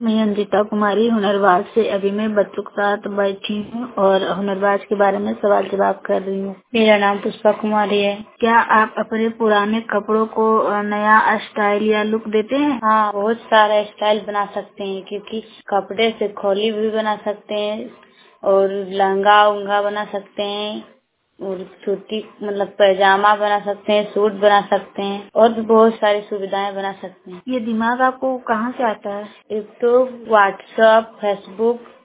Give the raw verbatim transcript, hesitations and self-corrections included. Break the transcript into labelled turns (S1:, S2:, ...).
S1: मैं अंजिता कुमारी हुनरबाज से अभी मैं बच्चों के साथ बैठी हूँ और हुनरबाज के बारे में सवाल जवाब कर रही हूँ।
S2: मेरा नाम पुष्पा कुमारी है।
S1: क्या आप अपने पुराने कपड़ों को नया स्टाइल या लुक देते हैं?
S2: हाँ, बहुत सारा स्टाइल बना सकते हैं, क्योंकि कपड़े से खोली भी बना सकते हैं और लहंगा उंगा बना सकते हैं और सूती मतलब पैजामा बना सकते हैं, सूट बना सकते हैं और भी बहुत सारी सुविधाएं बना सकते हैं।
S1: ये दिमाग आपको कहाँ से आता है?
S2: एक तो व्हाट्सएप, फेसबुक